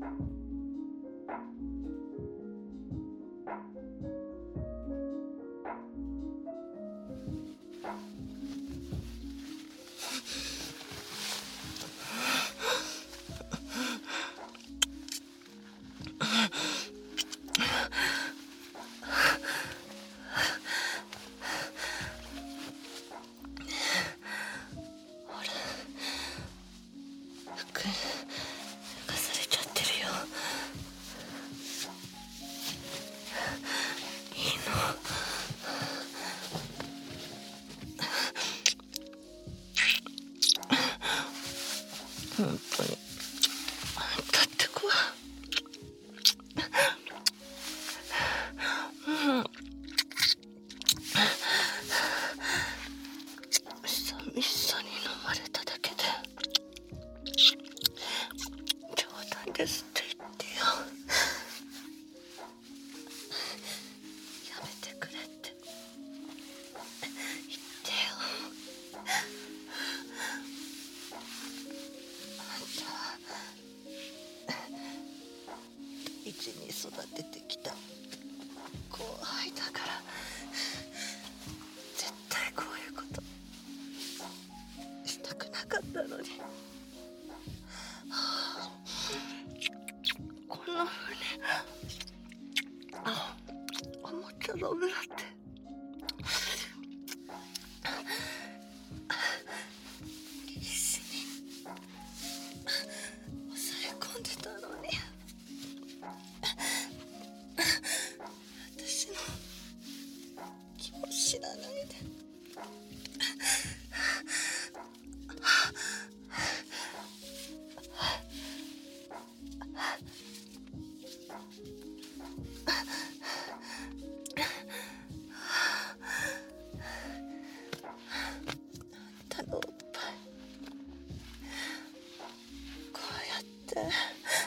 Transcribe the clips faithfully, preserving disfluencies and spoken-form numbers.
本当にあんたって子はうん寂しさに飲まれただけで冗談ですって言ってよ。やめてくれって言ってよ。一に育ててきた後輩だから絶対こういうことしたくなかったのに、はあ、こんな風にあ思っちゃダメだって必死に抑え込んでたのに、私の気も知らないであんたのおっぱいこうやって乱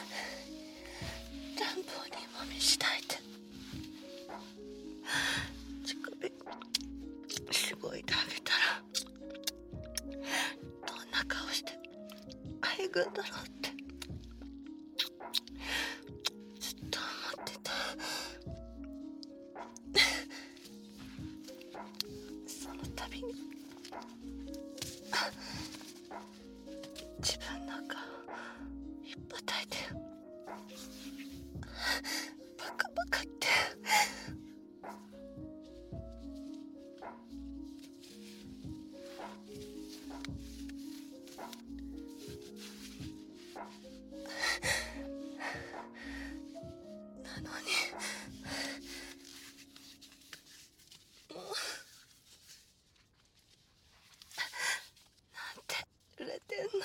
暴にもみしないで乳首しごいてあげたらどんな顔してあえぐんだろうってずっと思ってた。その度に自分の顔ひっぱたいてバカバカってなのにもうなんて売れてんの。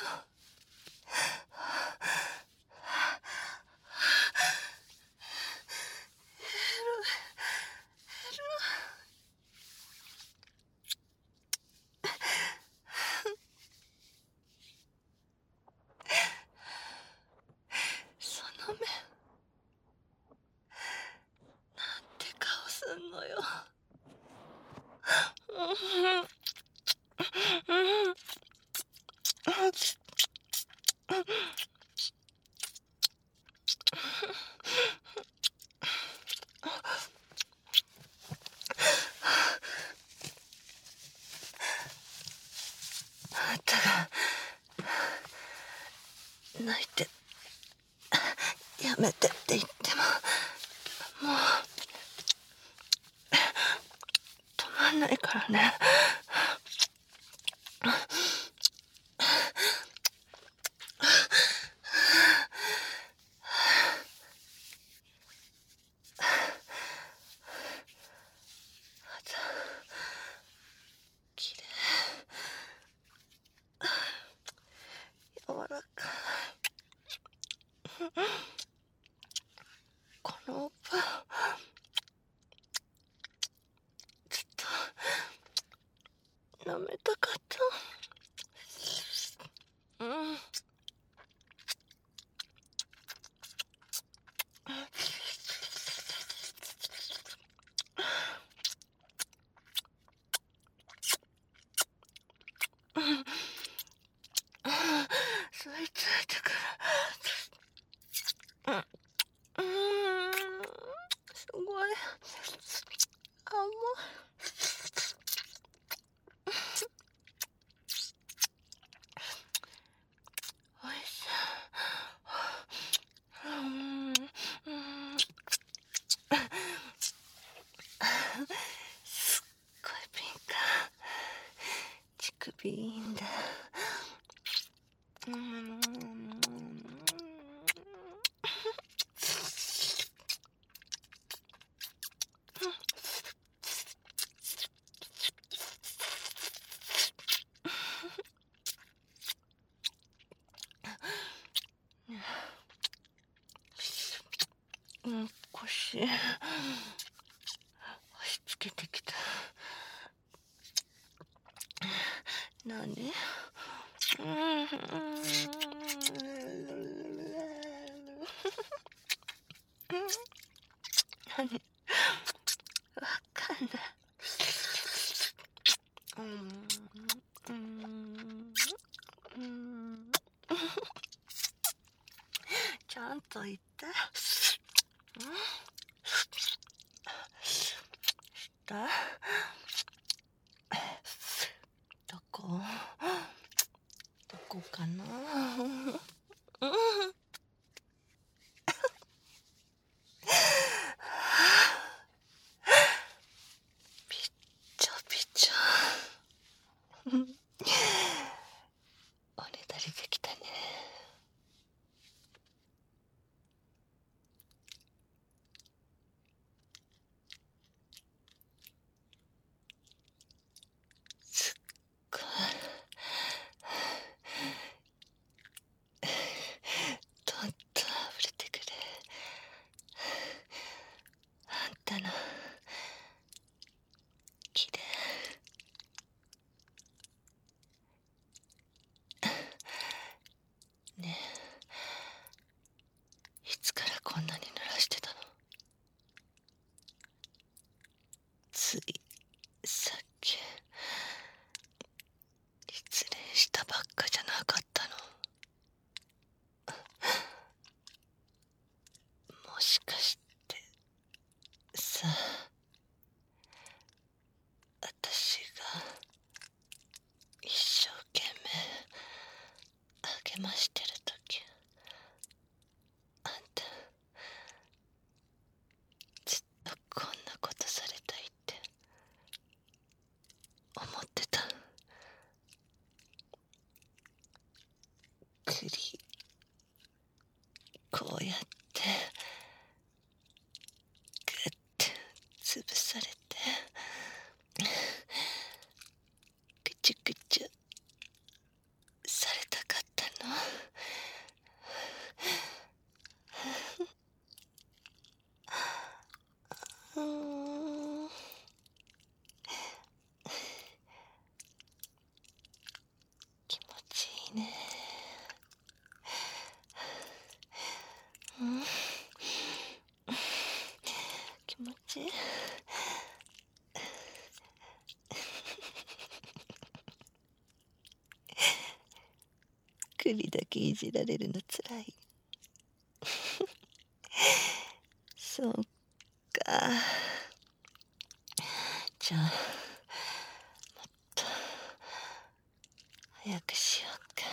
その目なんて顔すんのよ。あんたが泣いてやめてって言ってももう止まんないからね。きれい柔らかいこのおっぱいずっと舐めたかった。うん吸い付いてくる。 おいしい。うん、うん、すっごいピンク。乳首いいんだ。うん、うん、腰押し付けてきた。何？うん、何？わかんない。うん、うん、うん、ちゃんと言って。うん、したどこどこかな。うん、びっちょびちょ。おねだりできたね。すっごいどんどん溢れてくるあんたのきれいねえ、いつからこんなに濡らしてたの？ついさっき失恋したばっかじゃなかったの？もしかしてさ、私が一生懸命励ましてるとき、あんたずっとこんなことされたいって思ってた。栗こうやってグッて潰されてぐちゅぐちゅされたかったの。うーん、気持ちいいね。うん、気持ちいい。栗だけいじられるのつらい。そうか。じゃあもっと早くしようか。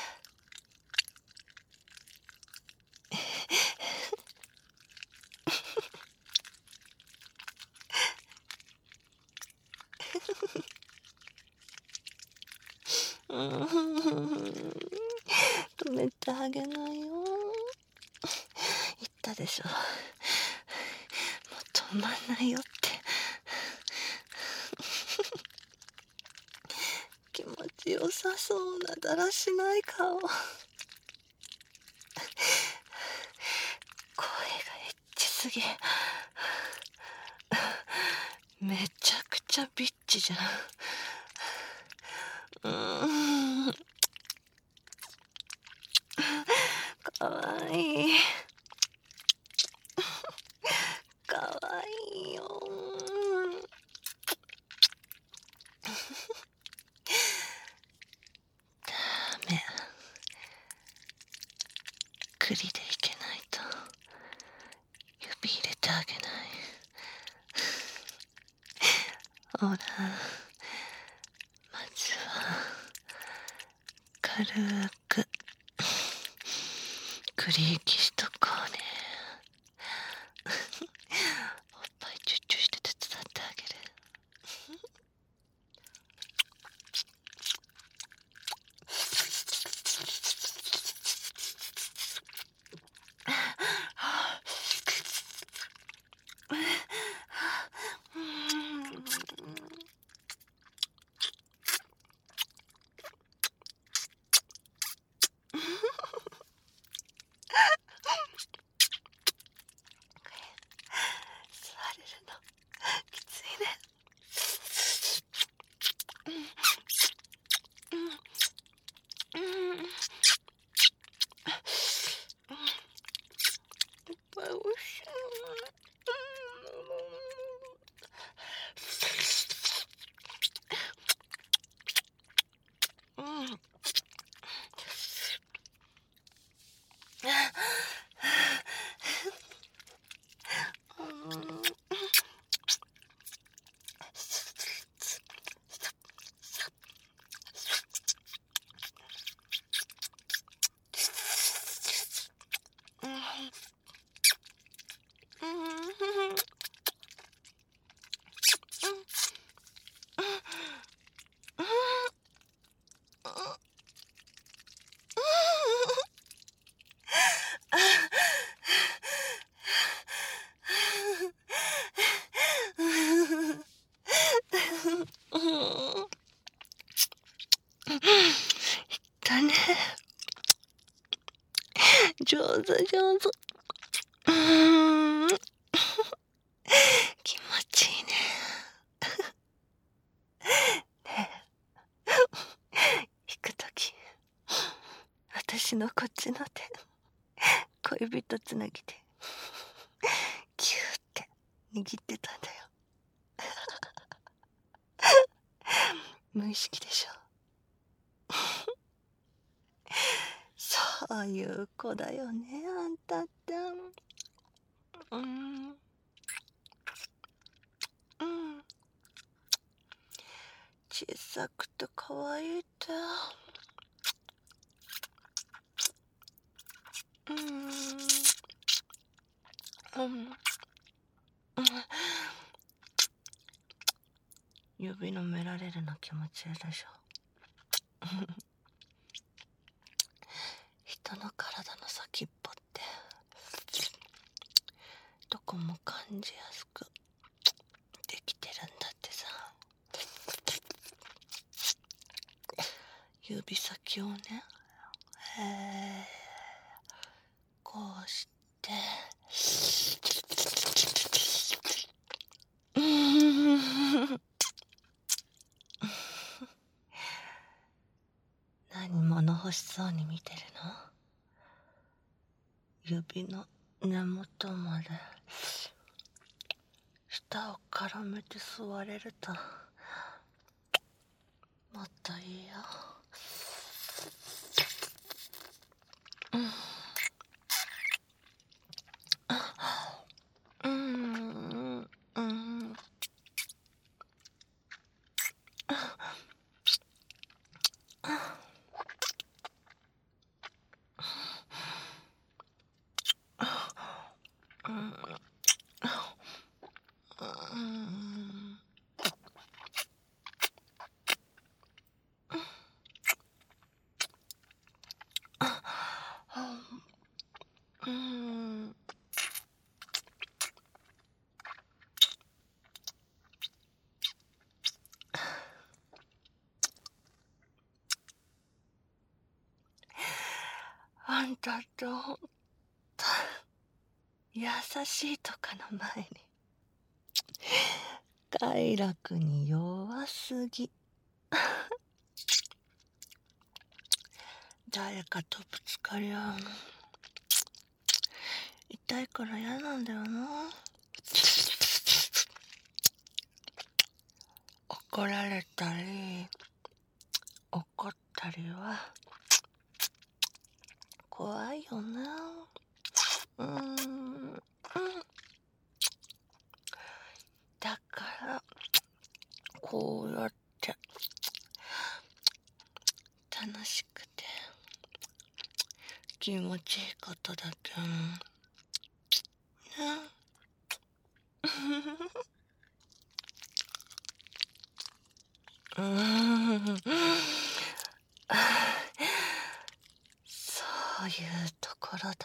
うん、止めてあげないよ。言ったでしょ、もう止まんないよって。気持ちよさそうなだらしない顔。声がエッチすぎ。めちゃくちゃビッチじゃん。うーん、かわいい。かわいいよ。ダメ。栗でいけないと指入れてあげない。 ほら、まずは軽くクリーキしとこうね。おっぱいチュッチュして手伝ってあげる。座れるのきついね。だね。上手上手。うーん気持ちいいね。ねえ、引くとき私のこっちの手恋人つなぎでキューって握ってたんだよ。無意識でしょ。そういう子だよね、あんたって。うん。うん。小さくて可愛いって。うん。うん。指のめられるの気持ちいいでしょ。人の体の先っぽってどこも感じやすくできてるんだってさ。指先をね、えー、こうして何物欲しそうに見てるの？指の根元まで舌を絡めて吸われるともっといいよ。うんうんうんあんたとほんと優しいとかの前に快楽に弱すぎ。誰かとぶつかり合うの痛いから嫌なんだよな。怒られたり怒ったりは怖いよな。うーんだからこうやって楽しくて気持ちいいことだけんね。うーんそういうところだよ。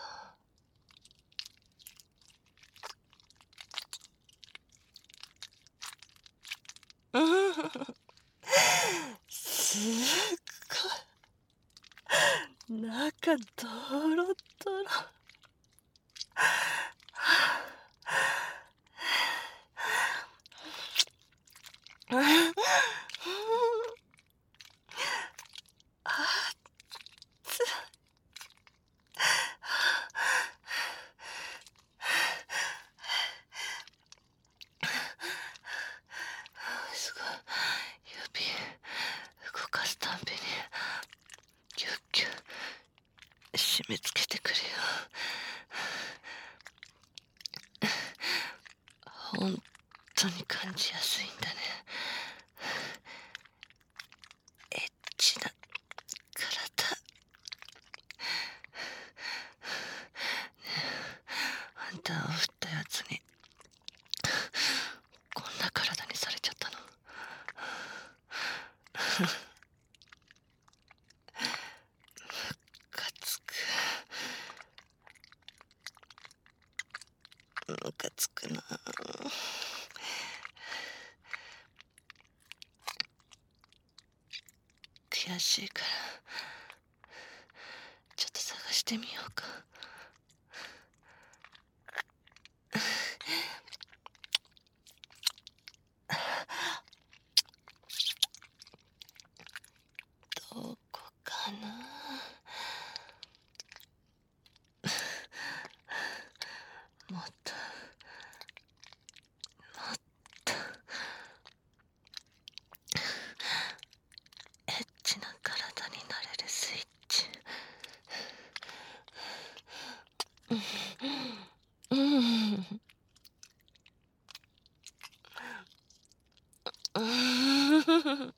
すっごい中ドロドロ。すごい指動かすたんびにギュッギュッ締め付けてくるよ。本当に感じやすいんだね。エッチな体。あんたを振ったやつにこんな体にされちゃったの。ムカつく。ムカつくな。悔しいからちょっと探してみようか。どこかな。もっともっとエッチな体になれるスイッチ。うんうんうん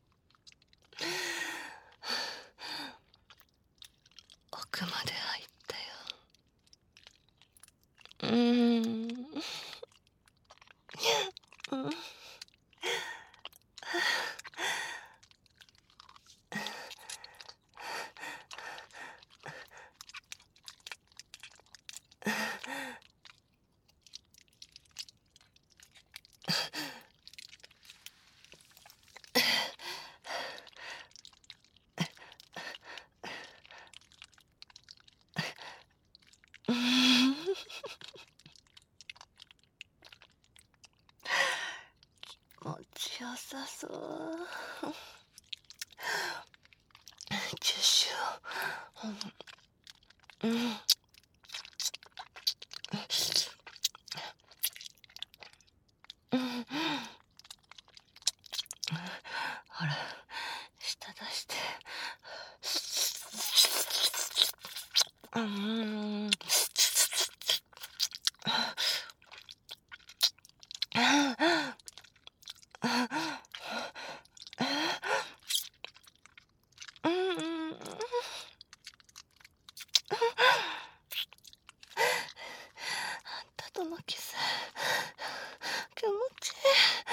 奥まで入ったよ。うーん。うん。気持ちよさそう。チュッシュを。うん。うん。ほら、舌出して。うーん。あんたとのキス気持ちいい。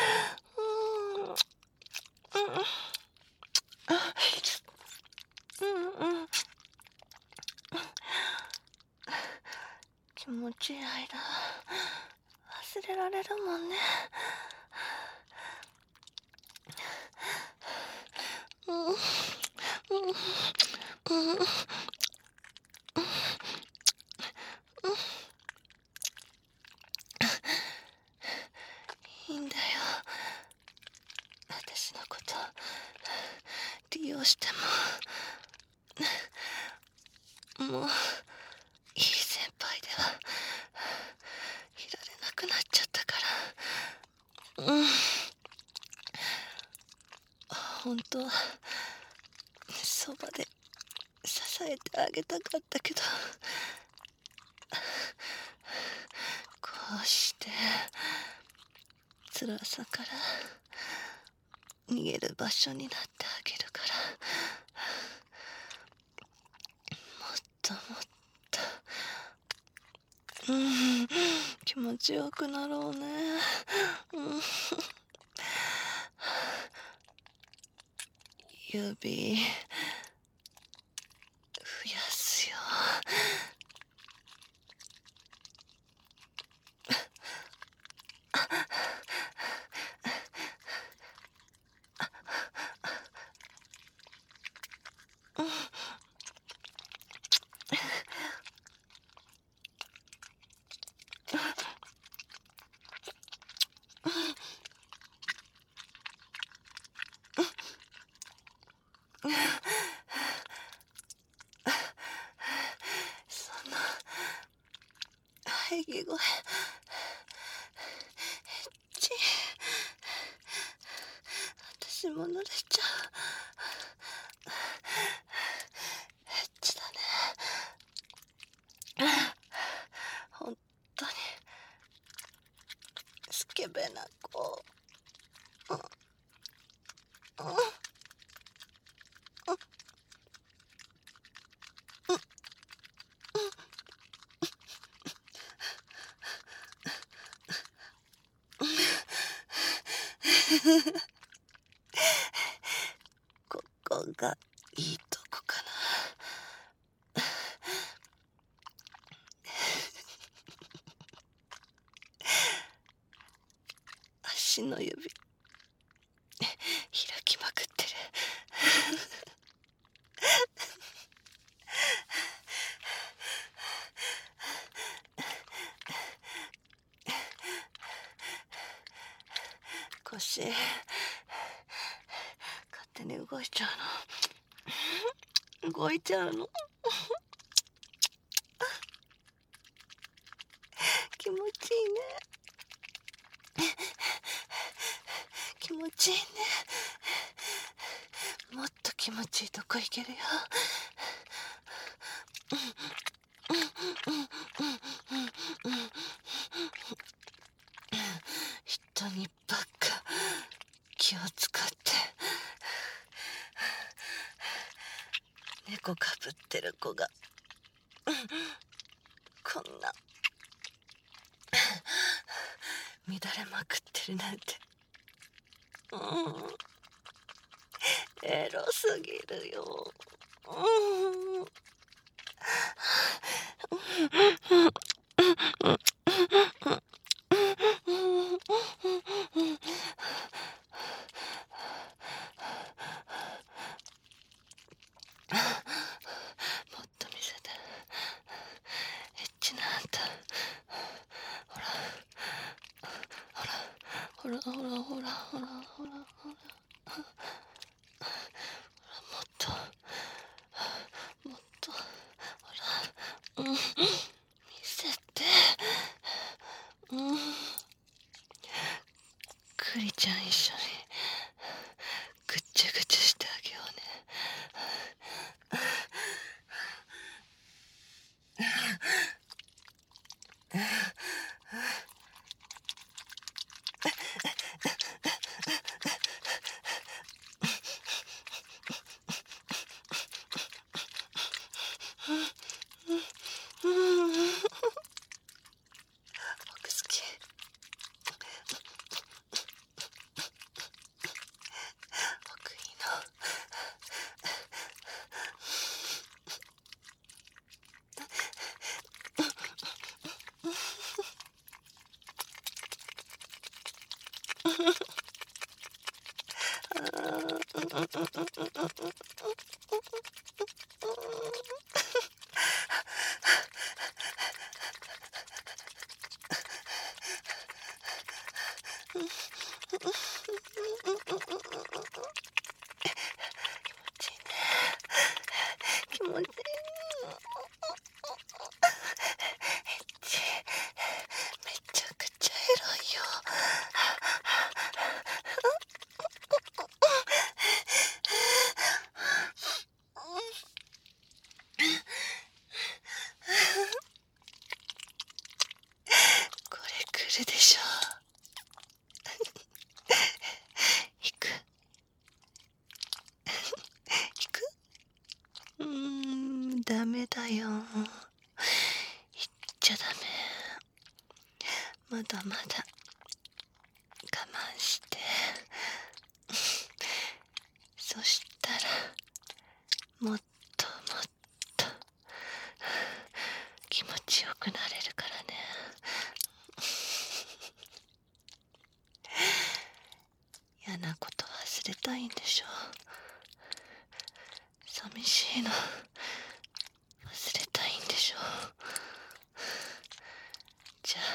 うんうんうん。気持ちいい間忘れられるもんね。うんうんうんうんいいんだよ。私のこと利用してももういい先輩ではいられなくなっちゃったから。うん。本当はそばで支えてあげたかったけど、こうして辛さから逃げる場所になってあげるから、もっともっと、うん、気持ちよくなろうね。うん、指増やすよ。その喘ぎ声、ち私も濡れちゃう。エッチだね。本当にスケベな子。うんうんここがいいとこかな。足の指開きまくってる。腰勝手に動いちゃうの。動いちゃうの。気持ちいいね。気持ちいいね。もっと気持ちいいとこ行けるよ。人にばっか気を使って猫かぶってる子がこんな乱れまくってるなんて、うん、エロすぎるよ。うんもっと見せて。エッチなあんた。ほらほらほらほらほらほらほらほらもっともっとほら、うん、見せて。うん、クリちゃん一緒にぐっちゃぐちゃしてあげようね。僕好き。僕いいの。気持ちいいね。めちゃくちゃエロいよ。 ダメだよ。言っちゃダメ。まだまだ我慢して。そしたらもっともっと気持ちよくなれるからね。嫌なこと忘れたいんでしょ。寂しいの忘れたいんでしょ。じゃあ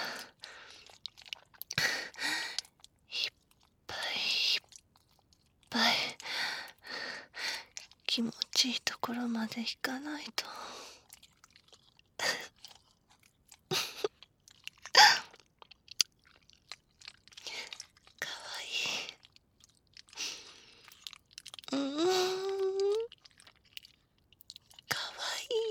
いっぱいいっぱい気持ちいいところまで行かないと。かわいい。うーん、かわいい。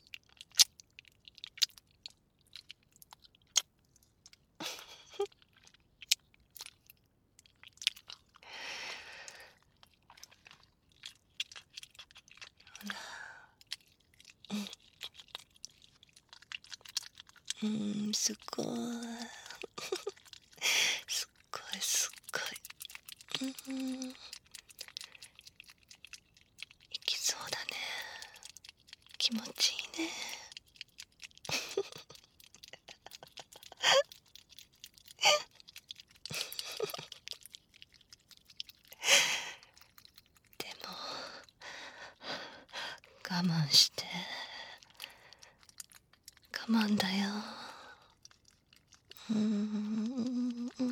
うん、すごいすっごいすっごい、うん、いきそうだね。気持ちいいね。でも我慢して我慢だよ。うーん、ダ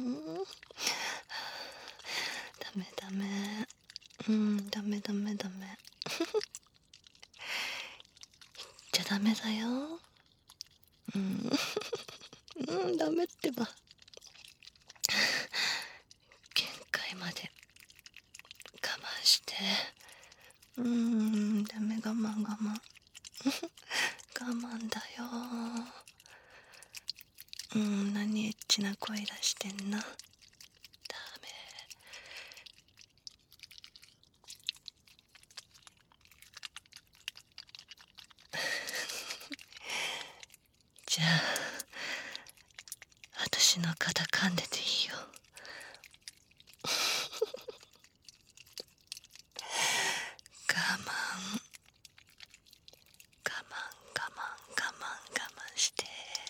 メダメ、うんダメダメダメ言っちゃダメだよ。うん、うん、ダメってば。限界まで我慢して。うーん、ダメ、我慢我慢我慢だよ。うん、何エッチな声出してんの。ダメ。じゃあ私の肩噛んでていいよ。我慢我慢我慢我慢我慢して。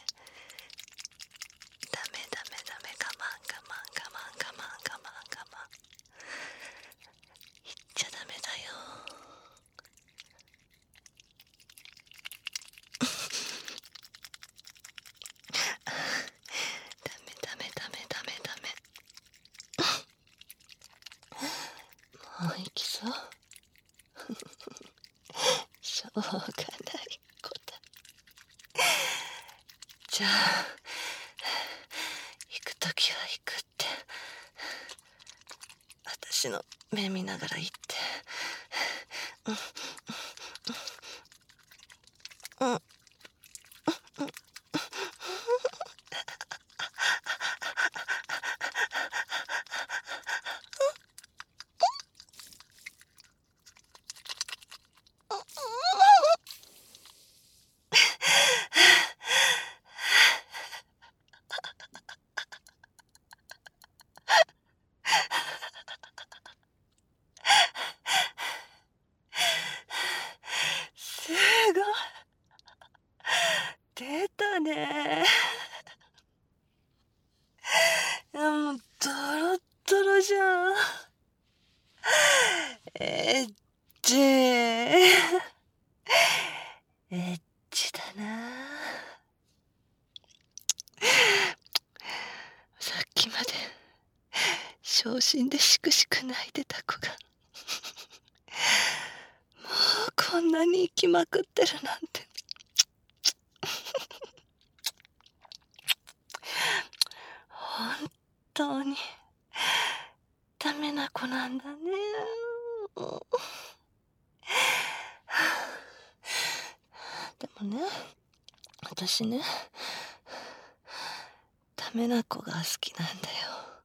ダメダメダメ、我慢我慢我慢我慢我慢我慢。言っちゃダメだよ。ダメダメダメダメダメ。もう行きそう。しょうがない子だ。じゃあ行くときは行くって、私の目見ながら言って。うんうんうんすごい出たね。いやもうドロッドロじゃん。エッチエッチだな。さっきまで昇進でしくしく泣いてた子がもうこんなに生きまくってるなんて。本当にダメな子なんだね。でもね、私ね、ダメな子が好きなんだよ。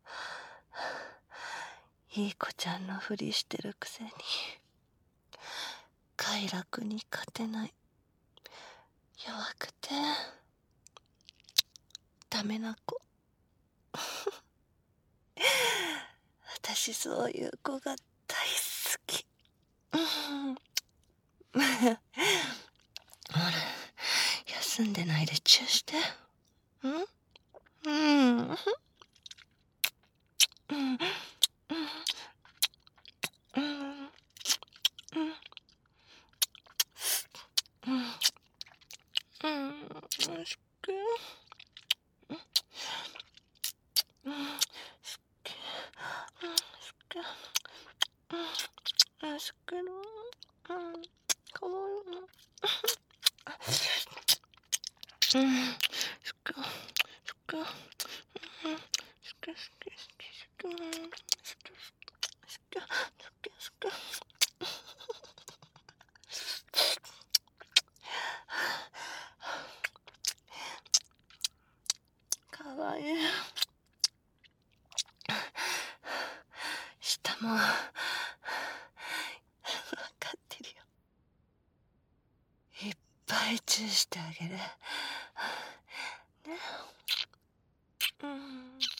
いい子ちゃんのふりしてるくせに快楽に勝てない弱くてダメな子。私そういう子が大好き。うん、ほら休んでないでチューして。うんうんうんうんうんうんうん、すっげー、うん、すっげー、うん、すっげー、うん、すっげー、うん、かわいい、うん、すっげー、すっげー、うん、すっげー、すっげー、すっげー、すっげー、すっげー、すっげー、すっげー、すっげー、かわいい。下もわかってるよ。いっぱいチューしてあげるね。うん。